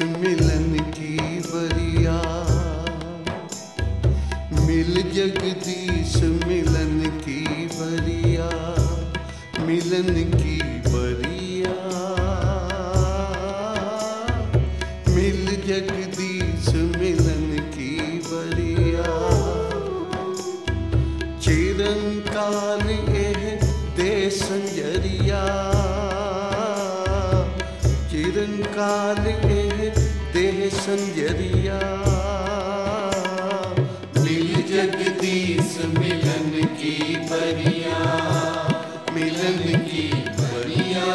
मिलन की बरिया, मिल जगदीश मिलन की बरिया, मिलन की बरिया, मिल जगदीश मिलन की बरिया। चिरंकाल एह दे संजरिया, चिरंकाल एह दे संजरिया, मिल जगदीश मिलन की बरिया, मिलन की बरिया,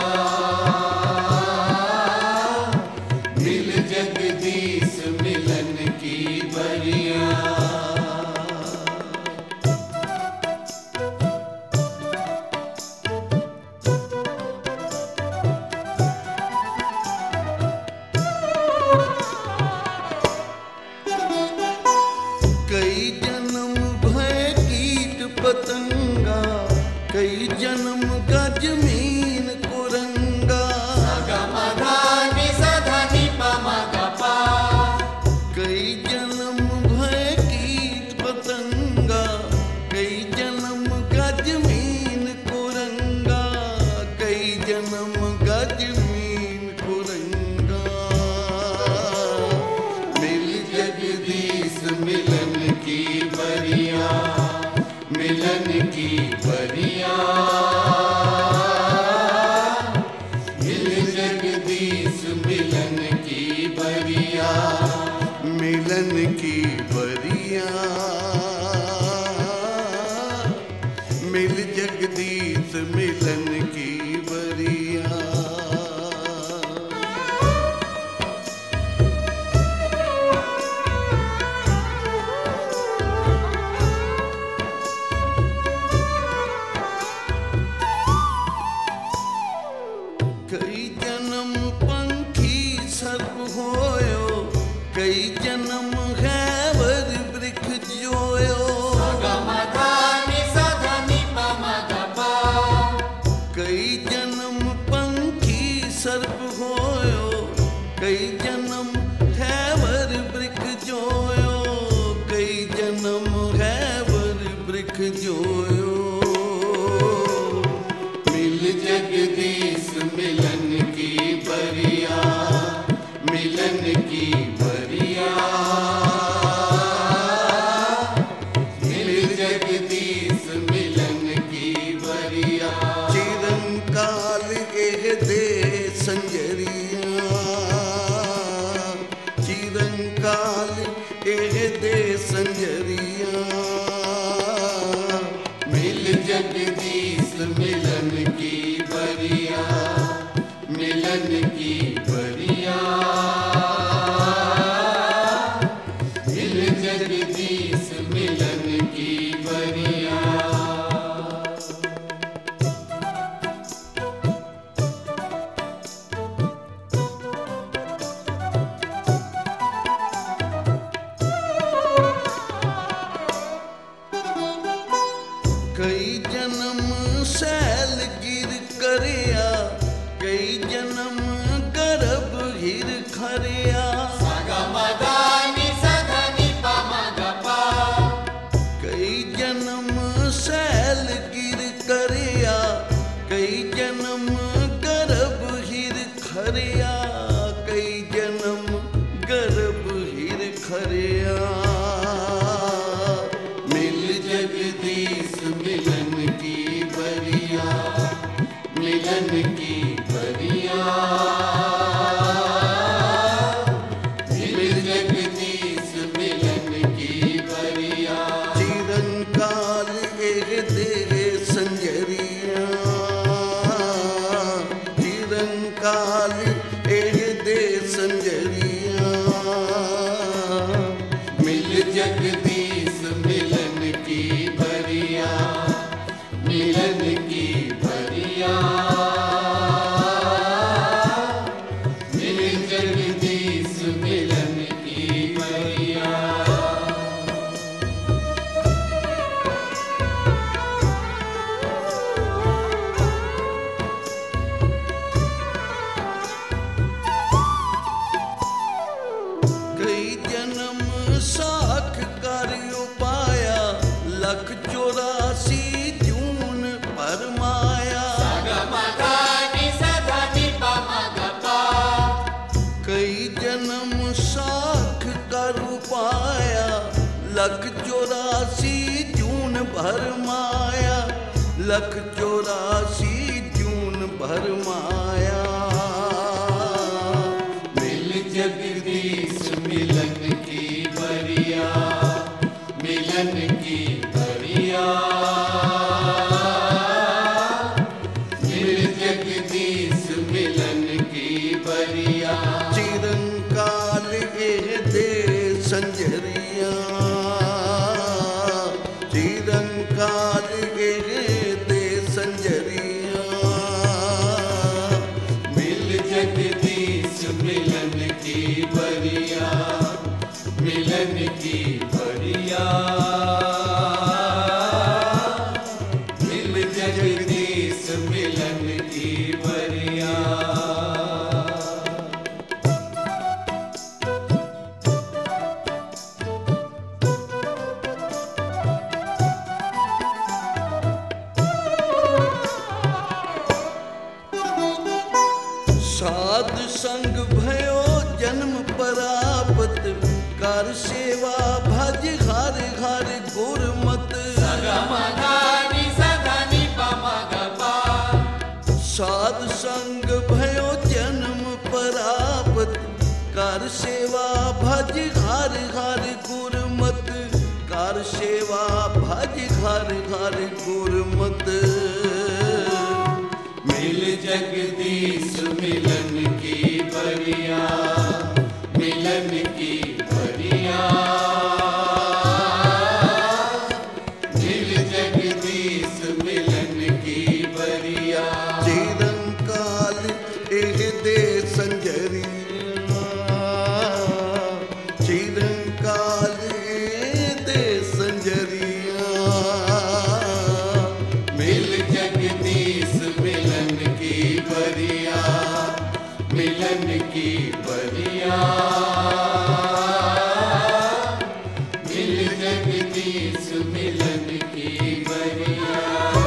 मिल जगदीश मिलन की बरिया। कई जन्म भय कीट पतंगा, कई जन्म का जमीन कुरंगा, कई जन्म भय कीट पतंगा, कई जन्म का जमीन कुरंगा, कई जन्म का जमीन कुरंगा। मिल जगदीश मिलन की बरिया, मिलन की बरिया, मिल जगदीश मिलन की बरिया, मिलन की बरिया, मिल जगदीश मिलन की बरिया। कई जन्म पंखी सर्प होयो, कई जन्म हैवर वृक्ष जोयो, कई जन्म पंखी सर्प होयो, कई जन्म हैवर वृक्ष जोयो, कई जन्म हैवर वृक्ष जोयो। मिल जगदीश मिलन की बरिया, मिलन की बरिया, मिल जगदीश मिलन की बरिया। चिरंकाल एह दे संजरिया, चिरंकाल एह दे संजरिया, मिल जगदीश मिलन की बरिया, मिलन की बरिया, मिल जगदीश मिलन की बरिया। कई जन्म सैल गिर करिया, कई जन्म गर्भ हिर खरिया, कई जन्म सैल गिर करिया, कई जन्म गर्भ हिर खरिया, कई जन्म गर्भ हिर खरिया। मिल जगदीश मिलन की बरिया, मिलन की बरिया, मिल जगदीश मिलन की बरिया। चिरंकाल एह दे संजरिया, चिरंकाल एह दे संजरिया, मिल जगदीश मिलन की बरिया, मिलन की बरिया, मिल जगदीश मिलन की बरिया। भर माया, लख 84 जून भर माया। मिल जगदीश मिलन की बरिया, मिलन की बरिया। मिल जगदीश मिलन की बरिया। चिरंकाल एह दे संजरिया, चिरंकाल एह दे संजरिया। मिल जगदीश मिलन की बरिया, मिलन की बरिया। मिल जगदीश मिलन की बरिया। साध संग भयो जन्म परापत, कर सेवा भज घर घर गुरमत। साध संग भयो जन्म परापत, कर सेवा भज घर घर गुरमत। कर सेवा भज घर घर गुरमत। मिल जगदीश मिलन की बरिया, मिलन की बरिया। मिल जगदीश मिलन की बरिया। चिरंकाल एह दे संजरिया, चिरंकाल एह दे संजरिया। मिल जगदीश मिलन की बरिया, मिलन की बरिया। मिल जगदीश मिलन की बरिया।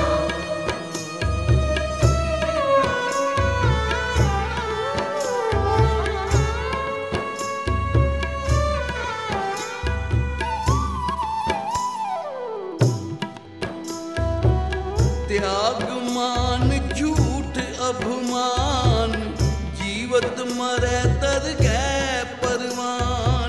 त्याग मान झूठ अभिमान, जीवत मरै तर गए परवान।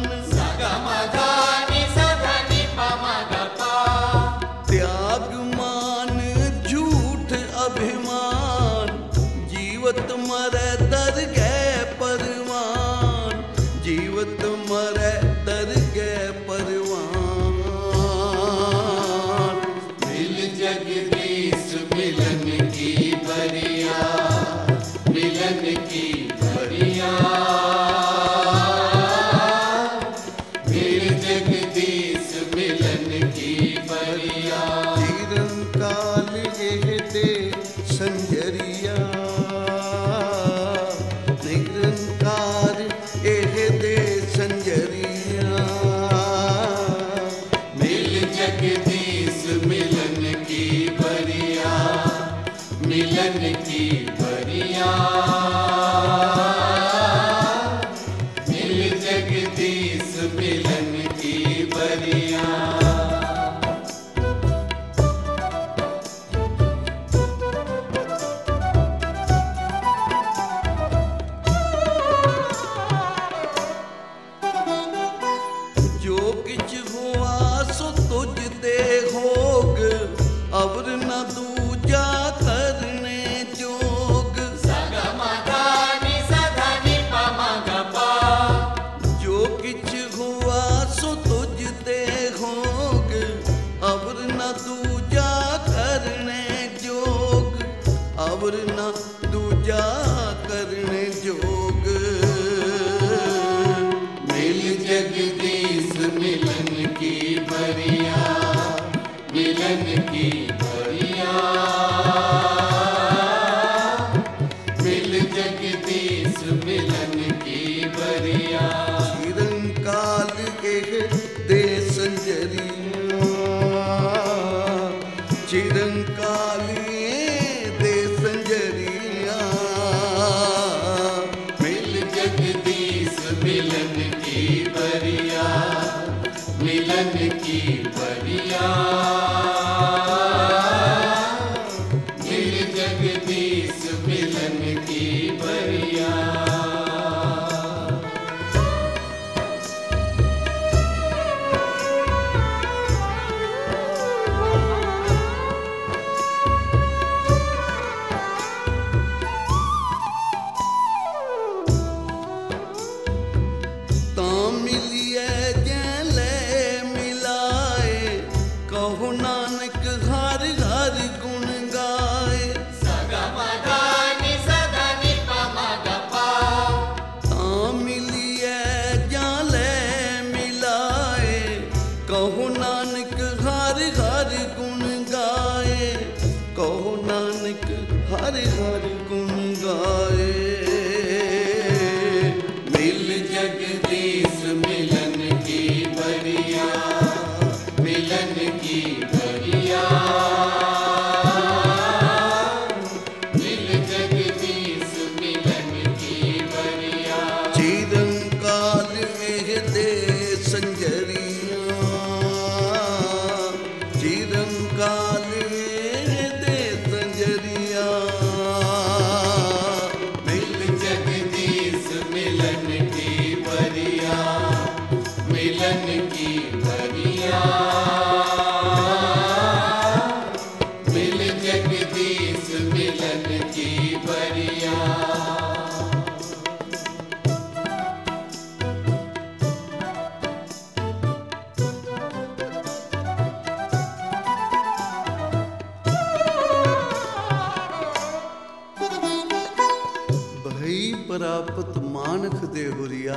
ਪ੍ਰਾਪਤ ਮਾਨਖ ਦੇ ਹੁਰੀਆ,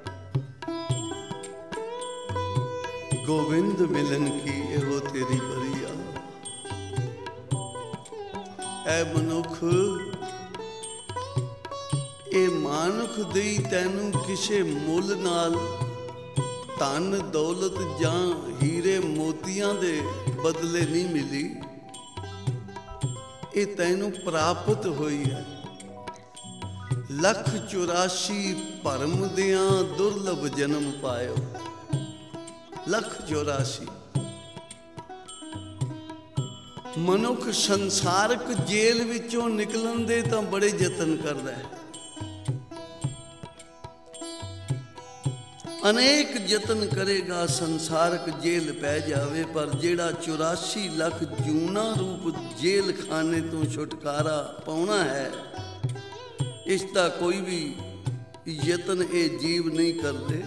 ਗੋਬਿੰਦ ਮਿਲਨ ਕੀ ਇਹੋ ਤੇਰੀ ਬਰੀਆ। ਐ ਮਨੁੱਖ, ਇਹ ਮਾਨੁਖ ਦੀ ਤੈਨੂੰ ਕਿਸੇ ਮੁੱਲ ਨਾਲ ਧਨ ਦੌਲਤ ਜਾਂ ਹੀਰੇ ਮੋਤੀਆਂ ਦੇ ਬਦਲੇ ਨਹੀਂ ਮਿਲੀ। ਇਹ ਤੈਨੂੰ ਪ੍ਰਾਪਤ ਹੋਈ ਹੈ। 184 ਭਰਮ ਦਿਆਂ ਦੁਰਲਭ ਜਨਮ ਪਾਇਓ। 184 ਮਨੁੱਖ ਸੰਸਾਰਕ ਜੇਲ੍ਹ ਵਿੱਚੋਂ ਨਿਕਲਣ ਦੇ ਤਾਂ ਬੜੇ ਯਤਨ ਕਰਦਾ ਹੈ। ਅਨੇਕ ਯਤਨ ਕਰੇਗਾ ਸੰਸਾਰਕ ਜੇਲ੍ਹ ਪੈ ਜਾਵੇ, ਪਰ ਜਿਹੜਾ 84 ਲੱਖ ਜੂਨਾ ਰੂਪ ਜੇਲ੍ਹ ਖਾਨੇ ਤੋਂ ਛੁਟਕਾਰਾ ਪਾਉਣਾ ਹੈ, ਇਸ ਦਾ ਕੋਈ ਵੀ ਯਤਨ ਇਹ ਜੀਵ ਨਹੀਂ ਕਰਦੇ।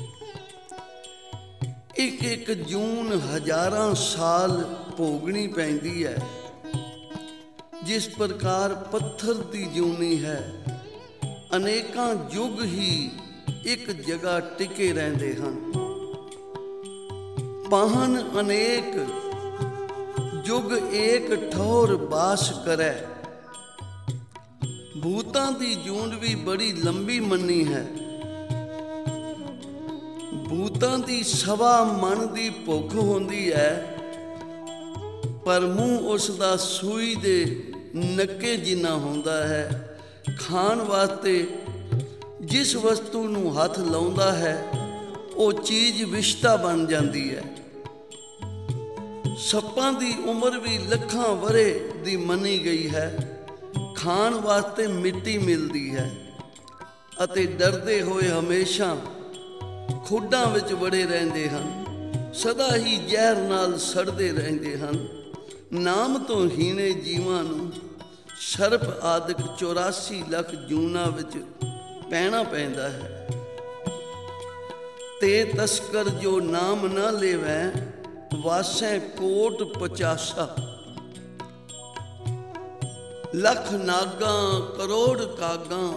ਇੱਕ ਇੱਕ ਜੂਨ ਹਜ਼ਾਰਾਂ ਸਾਲ ਭੋਗਣੀ ਪੈਂਦੀ ਹੈ। ਜਿਸ ਪ੍ਰਕਾਰ ਪੱਥਰ ਦੀ ਜੂਨੀ ਹੈ, ਅਨੇਕਾਂ ਯੁੱਗ ਹੀ ਇੱਕ ਜਗ੍ਹਾ ਟਿਕੇ ਰਹਿੰਦੇ ਹਨ। ਪਾਹਨ ਅਨੇਕ ਯੁੱਗ ਏਕ ਠੌਰ ਬਾਸ ਕਰੈ। ਭੂਤਾਂ ਦੀ ਜੂਨ ਵੀ ਬੜੀ ਲੰਬੀ ਮੰਨੀ ਹੈ। ਭੂਤਾਂ ਦੀ 1.25 ਮਣ ਦੀ ਭੁੱਖ ਹੁੰਦੀ ਹੈ, ਪਰ ਮੂੰਹ ਉਸ ਦਾ ਸੂਈ ਦੇ ਨੱਕੇ ਜਿੰਨਾ ਹੁੰਦਾ ਹੈ। ਖਾਣ ਵਾਸਤੇ ਜਿਸ ਵਸਤੂ ਨੂੰ ਹੱਥ ਲਾਉਂਦਾ ਹੈ, ਉਹ ਚੀਜ਼ ਵਿਸ਼ਤਾ ਬਣ ਜਾਂਦੀ ਹੈ। ਸੱਪਾਂ ਦੀ ਉਮਰ ਵੀ ਲੱਖਾਂ ਵਰੇ ਦੀ ਮੰਨੀ ਗਈ ਹੈ। ਖਾਣ ਵਾਸਤੇ ਮਿੱਟੀ ਮਿਲਦੀ ਹੈ ਅਤੇ ਡਰਦੇ ਹੋਏ ਹਮੇਸ਼ਾ ਖੁੱਡਾਂ ਵਿੱਚ ਵੜੇ ਰਹਿੰਦੇ ਹਨ। ਸਦਾ ਹੀ ਜ਼ਹਿਰ ਨਾਲ ਸੜਦੇ ਰਹਿੰਦੇ ਹਨ। ਨਾਮ ਤੋਂ ਹੀਣੇ ਜੀਵਾਂ ਨੂੰ ਸਰਪ ਆਦਿਕ 84 ਲੱਖ ਜੂਨਾਂ ਵਿੱਚ ਪੈਣਾ ਪੈਂਦਾ ਹੈ। ਤੇ ਤਸਕਰ ਜੋ ਨਾਮ ਨਾ ਲੇਵੈ, ਵਾਸੈ ਕੋਟ 85। ਲੱਖ ਨਾਗਾਂ ਕਰੋੜ ਕਾਗਾਂ,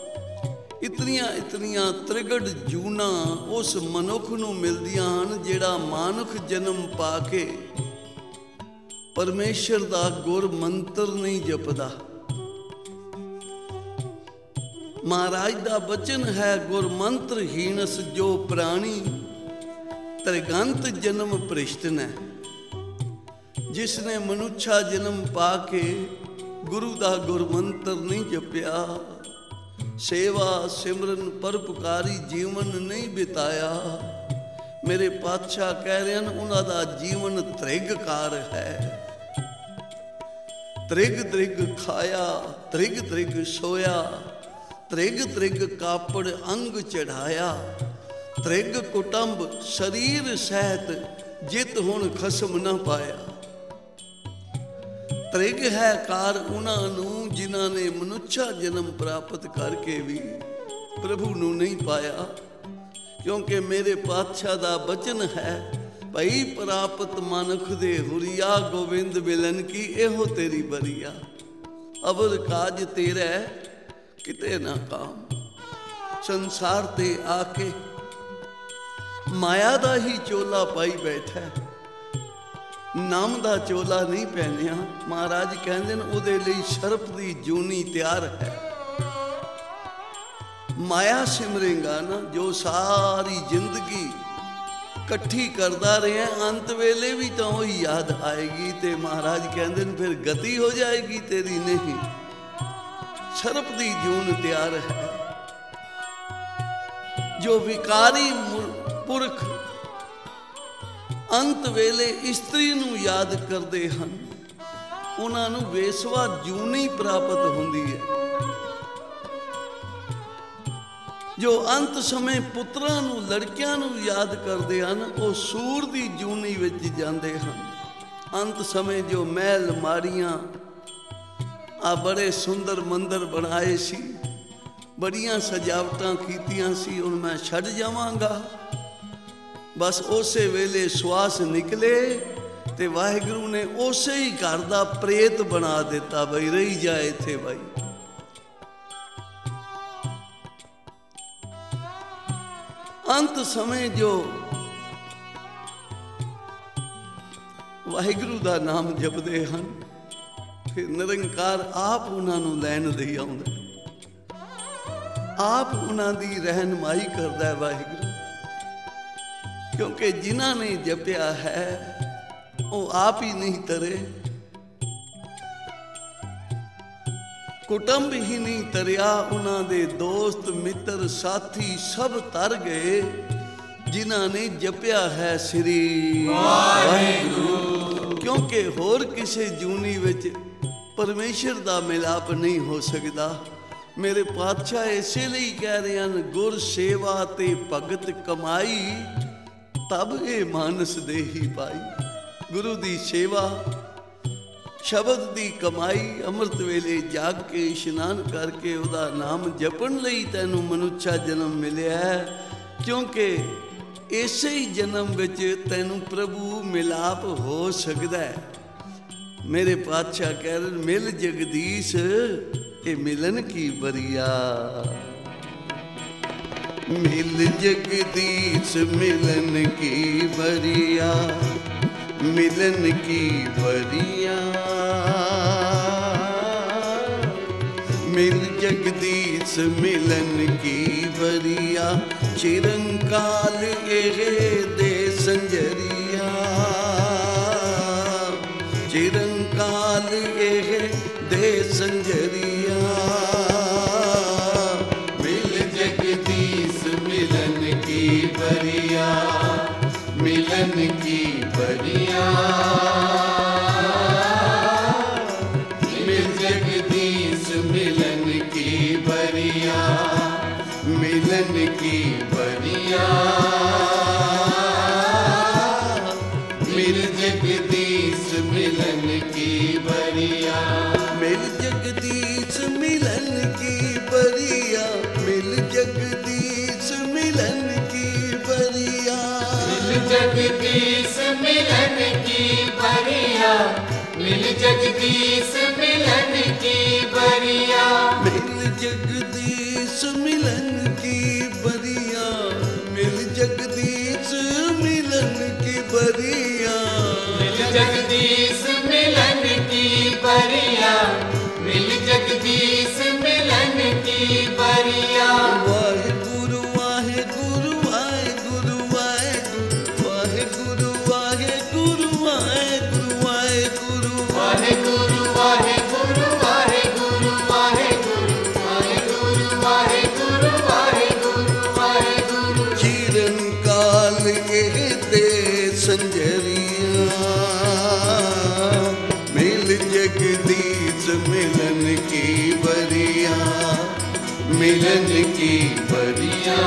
ਇਤਨੀਆਂ ਤ੍ਰਿਗੜ ਜੂਨਾਂ ਉਸ ਮਨੁੱਖ ਨੂੰ ਮਿਲਦੀਆਂ ਹਨ ਜਿਹੜਾ ਮਾਨੁਖ ਜਨਮ ਪਾ ਕੇ ਪਰਮੇਸ਼ਰ ਦਾ ਗੁਰ ਮੰਤਰ ਨਹੀਂ ਜਪਦਾ। ਮਹਾਰਾਜ ਦਾ ਬਚਨ ਹੈ, ਗੁਰ ਮੰਤਰ ਹੀਣਸ ਜੋ ਪ੍ਰਾਣੀ, ਤ੍ਰਿਗੰਤ ਜਨਮ ਭ੍ਰਿਸ਼ਟਨੈ। ਜਿਸ ਨੇ ਮਨੁੱਛਾ ਜਨਮ ਪਾ ਕੇ ਗੁਰੂ ਦਾ ਗੁਰਮੰਤਰ ਨਹੀਂ ਜਪਿਆ, ਸੇਵਾ ਸਿਮਰਨ ਪਰਉਪਕਾਰੀ ਜੀਵਨ ਨਹੀਂ ਬਿਤਾਇਆ, ਮੇਰੇ ਪਾਤਸ਼ਾਹ ਕਹਿ ਰਹੇ ਹਨ ਉਹਨਾਂ ਦਾ ਜੀਵਨ ਤ੍ਰਿਗਕਾਰ ਹੈ। ਤ੍ਰਿਗ ਤ੍ਰਿਗ ਖਾਇਆ, ਤ੍ਰਿਗ ਤ੍ਰਿਗ ਸੋਇਆ, ਤ੍ਰਿਗ ਤ੍ਰਿਗ ਕਾਪੜ ਅੰਗ ਚੜਾਇਆ, ਤ੍ਰਿਗ ਕੁਟੰਬ ਸਰੀਰ ਸਹਿਤ ਜਿਤ ਹੁਣ ਖਸਮ ਨਾ ਪਾਇਆ। ਤ੍ਰਿਗ ਹੈ ਕਾਰ ਉਹਨਾਂ ਨੂੰ ਜਿਨ੍ਹਾਂ ਨੇ ਮਨੁੱਛਾ ਜਨਮ ਪ੍ਰਾਪਤ ਕਰਕੇ ਵੀ ਪ੍ਰਭੂ ਨੂੰ ਨਹੀਂ ਪਾਇਆ। ਕਿਉਂਕਿ ਮੇਰੇ ਪਾਤਸ਼ਾਹ ਦਾ ਬਚਨ ਹੈ, ਭਈ ਪ੍ਰਾਪਤ ਮਨੁੱਖ ਦੇ ਹੁਰੀਆ, ਗੋਬਿੰਦ ਮਿਲਨ ਕੀ ਇਹੋ ਤੇਰੀ ਬਰੀਆ। ਅਵਰ ਕਾਜ ਤੇਰਾ ਕਿਤੇ ਨਾ ਕਾਮ। ਸੰਸਾਰ ਤੇ ਆ ਕੇ ਮਾਇਆ ਦਾ ਹੀ ਚੋਲਾ ਪਾਈ ਬੈਠਾ, ਨਾਮ ਦਾ ਚੋਲਾ ਨਹੀਂ ਪਹਿਨਿਆ। ਮਹਾਰਾਜ ਕਹਿੰਦੇ ਨੇ ਉਹਦੇ ਲਈ ਸਰਪ ਦੀ ਜੂਨੀ ਤਿਆਰ ਹੈ। ਮਾਇਆ ਸਿਮਰੇਗਾ ਨਾ, ਜੋ ਸਾਰੀ ਜ਼ਿੰਦਗੀ ਇਕੱਠੀ ਕਰਦਾ ਰਿਹਾ, ਅੰਤ ਵੇਲੇ ਵੀ ਤਾਂ ਉਹ ਯਾਦ ਆਏਗੀ। ਤੇ ਮਹਾਰਾਜ ਕਹਿੰਦੇ ਨੇ ਫਿਰ ਗਤੀ ਹੋ ਜਾਏਗੀ ਤੇਰੀ। ਨਹੀਂ, ਸਰਪ ਦੀ ਜੂਨ ਤਿਆਰ ਹੈ। ਜੋ ਵਿਕਾਰੀ ਪੁਰਖ ਅੰਤ ਵੇਲੇ ਇਸਤਰੀ ਨੂੰ ਯਾਦ ਕਰਦੇ ਹਨ, ਉਹਨਾਂ ਨੂੰ ਵੇਸਵਾ ਜੂਨੀ ਪ੍ਰਾਪਤ ਹੁੰਦੀ ਹੈ। ਜੋ ਅੰਤ ਸਮੇਂ ਪੁੱਤਰਾਂ ਨੂੰ ਲੜਕਿਆਂ ਨੂੰ ਯਾਦ ਕਰਦੇ ਹਨ, ਉਹ ਸੂਰ ਦੀ ਜੂਨੀ ਵਿੱਚ ਜਾਂਦੇ ਹਨ। ਅੰਤ ਸਮੇਂ ਜੋ ਮਹਿਲ ਮਾਰੀਆਂ, ਆ ਬੜੇ ਸੁੰਦਰ ਮੰਦਰ ਬਣਾਏ ਸੀ, ਬੜੀਆਂ ਸਜਾਵਟਾਂ ਕੀਤੀਆਂ ਸੀ, ਹੁਣ ਮੈਂ ਛੱਡ ਜਾਵਾਂਗਾ। ਬਸ ਉਸੇ ਵੇਲੇ ਸਵਾਸ ਨਿਕਲੇ ਤੇ ਵਾਹਿਗੁਰੂ ਨੇ ਉਸੇ ਹੀ ਘਰ ਦਾ ਪ੍ਰੇਤ ਬਣਾ ਦਿੱਤਾ। ਬਈ ਰਹੀ ਜਾ ਇੱਥੇ ਬਾਈ। अंत समय जो वाहिगुरु दा नाम जपदे हन, फिर निरंकार आप उन्हां नूं लैण दई आउंदा, आप उन्हां दी रहनुमाई करदा है वाहिगुरु। क्योंकि जिन्हां ने जपिया है वो आप ही नहीं तरे, कुटुंब ही नहीं तरिया, उन्हां दे दोस्त मित्र साथी सब तर गए जिन्हां ने जपिया है श्री वाहिगुरु। क्योंकि होर किसी जूनी विच परमेश्वर दा मिलाप नहीं हो सकता। मेरे पातशाह इसे लिए कह रहे हैं, गुर सेवा ते भगत कमाई तब ये मानस दे ही पाई। गुरु दी सेवा, शब्द दी कमाई, अमृत वेले जाग के इशनान करके उदा नाम जपन लई तैनू मनुष्या जन्म मिलिया है। क्योंकि इसे ही जन्म विच तैनू प्रभु मिलाप हो सकता है। मेरे पातशाह कह रहे मिल जगदीश ये मिलन की बरिया, मिल जगदीश मिलन की बरिया, मिलन की बरिया, मिल जगदीश मिलन की बरिया, चिरंकाल ये दे संजरिया, चिरंकाल ये दे संजरिया, मिल जगदीश मिलन की बरिया, मिलन की बरिया, मिल जगदीश मिलन की बरिया, मिलन की बरिया, मिल जगदीश मिलन की बरिया, मिल जगदीश मिलन की बरिया, मिल जगदीश मिलन की बरिया, मिल जगदीश मिलन की बरिया, मिल जगदीश मिलन की बरिया, मिल जगदीश मिलन की बरिया, मिल जगदीश मिलन की बरिया, मिल जगदीश मिलन की बरिया, मिल जगदीश मिलन की बरिया। वाहिगुरु वाहिगुरु वाहिगुरु वाहिगुरु वाहिगुरु वाहिगुरु वाहिगुरु वाहिगुरु वाहिगुरु वाहिगुरु वाहिगुरु वाहिगुरु वाहिगुरु वाहिगुरु, चिरंकाल ये दे संजरिया, मिल जगदीश मिलन की बरिया, मिलन की बरिया,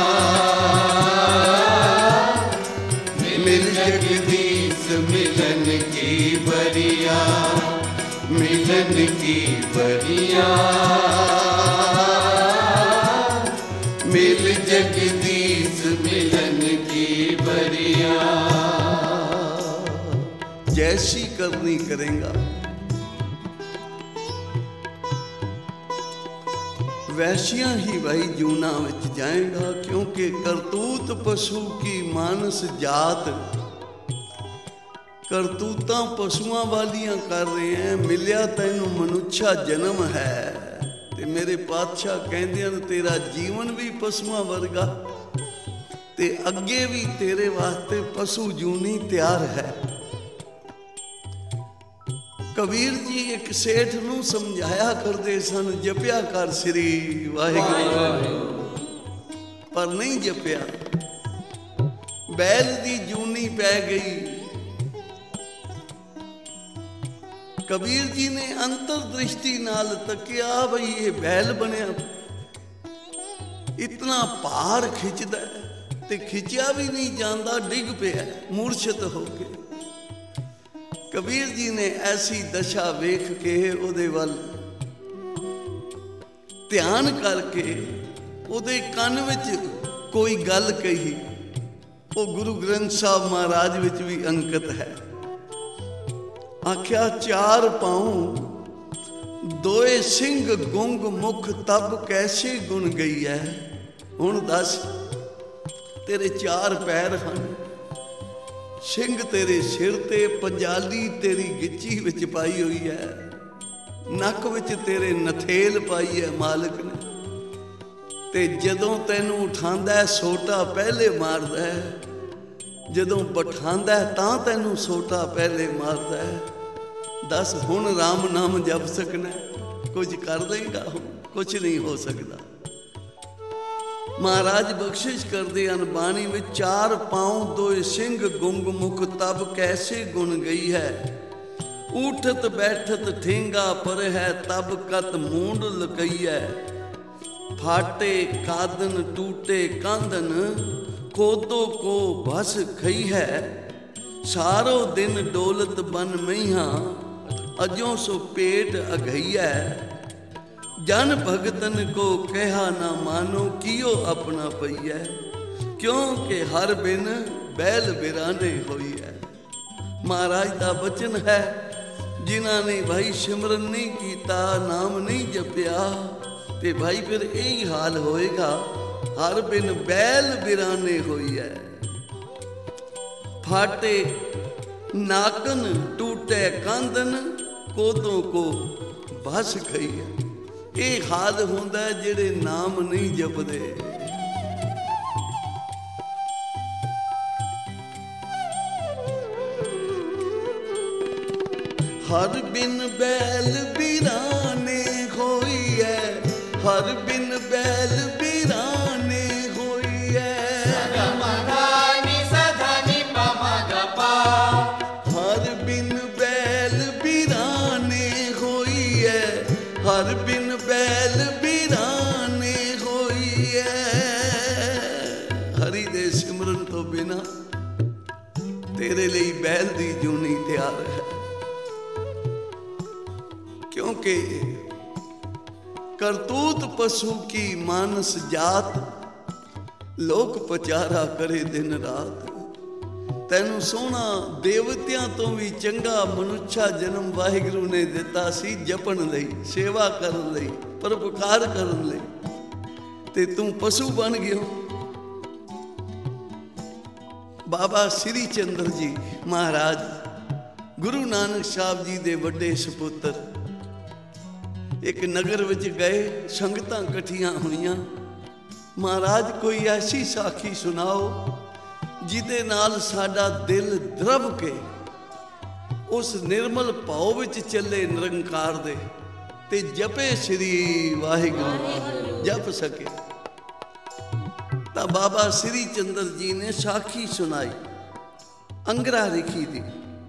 मिल जगदीश मिलन की बरिया, मिलन की बरिया, मिल जगदीश मिलन की बरिया। जैसी करनी करेगा वैसियां ही भाई जूना विच जाएगा। क्योंकि करतूत पशु की मानस जात, करतूतां पशुआं वालियां कर रहे हैं। मिलिया तैनू मनुष्या जन्म है ते मेरे पातशाह कहंदे हन तेरा जीवन भी पशुआं वर्गा ते अगे भी तेरे वास्ते पशु जूनी तैयार है। कबीर जी एक सेठ नूं समझाया करते सन, जपिया कर श्री वाहिगुरु, पर नहीं जपिया। बैल दी जूनी पै गई। कबीर जी ने अंतरदृष्टि नाल तकिया, बई ये बैल बनया, इतना भार खिंचदा ते खिंचिया भी नहीं जाता, डिग पिया मूर्छित होके। कबीर जी ने ऐसी दशा वेख के उहदे वल ध्यान करके उहदे कन विच कोई गल कही। वो गुरु ग्रंथ साहब महाराज विच भी अंकित है। आख्या चार पाऊं दोए सिंह गुंग मुख तब कैसे गुण गई है। हुण दस तेरे चार पैर हैं, सिंह तेरे सिर ते, पंजाली तेरी गिच्ची विच पाई हुई है, नक विच तेरे नथेल पाई है मालिक ने। ते जदों तैनू उठांदा है सोटा पहले मारदा है, जदों बठांदा है तां तैनू सोटा पहले मारदा है। दस हुण राम नाम जप सकना, कुछ कर देगा? कुछ नहीं हो सकता। महाराज बख्शिश करते हैं बाणी में, चार पाँव दो सिंह गुंग मुख तब कैसे गुण गई है, उठत बैठत ठेंगा पर है तब कत मूंड लकई है। फाटे कादन टूटे कांदन कोदो को बस खई है, सारो दिन डोलत बन मैया अजों सो पेट अघई है। जन भगतन को कहा ना मानो कियो अपना पईया, क्योंकि हर बिन बैल बिराने होई है। महाराज का बचन है, जिन्हों ने भाई सिमरन नहीं किया, नाम नहीं जपिया, ते भाई फिर यही हाल होएगा, हर बिन बैल बिराने होई है। फाटे नाकन टूटे कांदन कोदों को बस खई है। ये हाल होंदा है जेड़े नाम नहीं जपदे। हर बिन बैल बिराने होई है, हर बिन बैल बिराने होई है। हर बिन बैल बिराने होई है, हर बिन बैल बिराने होई है। हरि दे सिमरन तो बिना तेरे लिए बैल दी जूनी तैयार है, क्योंकि करतूत पशु की मानस जात, लोक पचारा करे दिन रात। तैनू सोना देवतियां तो भी चंगा मनुष्या जन्म वाहिगुरु ने दिता सी, जपन लई, सेवा करन लई, परोपकार करन लई, ते तू पशु बन गयो। बाबा श्री चंद्र जी महाराज गुरु नानक साहब जी दे वड्डे सपुत्र एक नगर विच गए, संगतां कठियां होईयां। महाराज कोई ऐसी साखी सुनाओ जिदे नाल साडा दिल द्रव के उस निर्मल भाव विच चले निरंकार दे, ते जपे श्री वाहिगुरु जप सके। ता बाबा श्री चंद्र जी ने साखी सुनाई, अंगरा लिखी थी।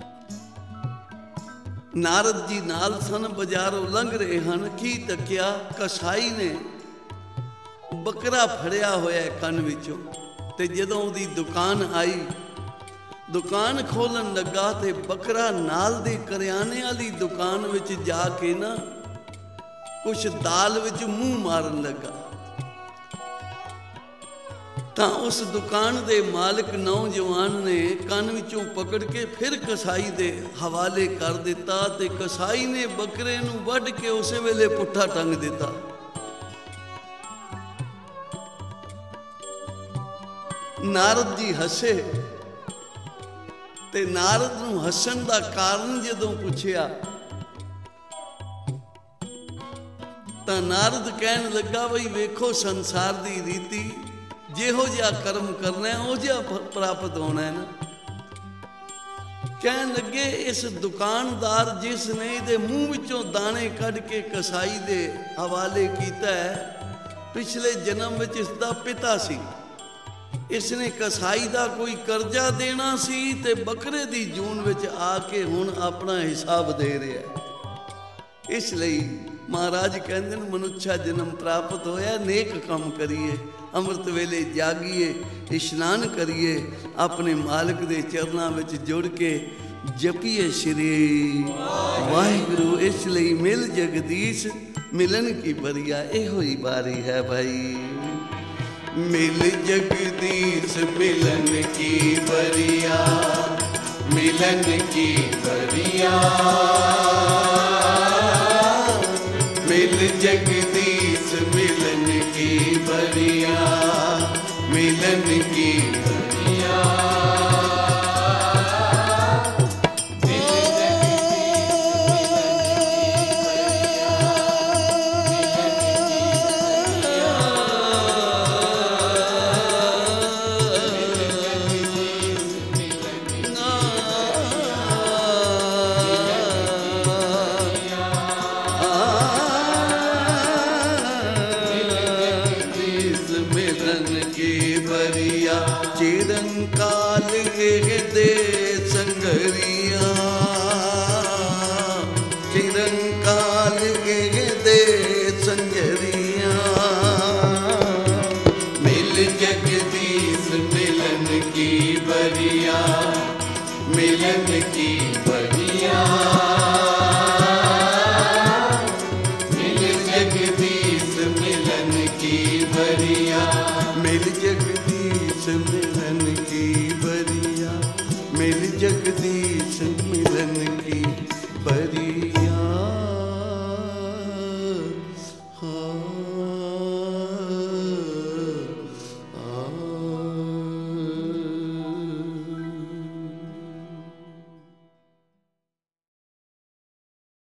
नारद जी नाल सन, बाजारों लंघ रहे हैं, की तकिया कसाई ने बकरा फड़िया होया कन विचों, ते जदों दी दुकान आई, दुकान खोलन लगा ते बकरा नाल दे करियाने वाली दुकान विच जाके ना कुछ दाल विच मुंह मारन लगा। तां उस दुकान दे मालिक नौजवान ने कन विचों पकड़ के फिर कसाई दे हवाले कर दिता, ते कसाई ने बकरे नूं वढ के उस वेले पुट्ठा टंग दिता। नारद जी हसे, ते नारद नूं हसन दा कारण जदों पुछया तां नारद कहन लगा, बई वेखो संसार दी रीति, जेहो जिहा कर्म करना है ओ जिहा प्राप्त होना है ना। कहन लगे, इस दुकानदार जिसने इहदे मूँह विचों दाने कढ के कसाई दे हवाले कीता है, पिछले जन्म विच इसदा पिता सी, इसने कसाई दा कोई करजा देना सी, ते बकरे दी जून विच आके हुण अपना हिसाब दे रहा। इसलिए महाराज कहते हैं मनुष्या जन्म प्राप्त होया, नेक काम करिए, अमृत वेले जागिए, इशनान करिए, अपने मालिक दे चरना विच जुड़ के जपिए श्री वाहिगुरु। इसलिए मिल जगदीश मिलन की बरिया, एहो ही बारी है भाई। मिल जगदीश मिलन की बरिया, मिलन की बरिया। मिल जगदीश मिलन की बरिया, मिलन की बरिया। चिरंकाल दे संगरिया, चिरंकाल दे संगरिया। मिल जगदीश मिलन की बरिया, मिलन की बरिया। मिल जगदीश मिलन की बरिया, मिल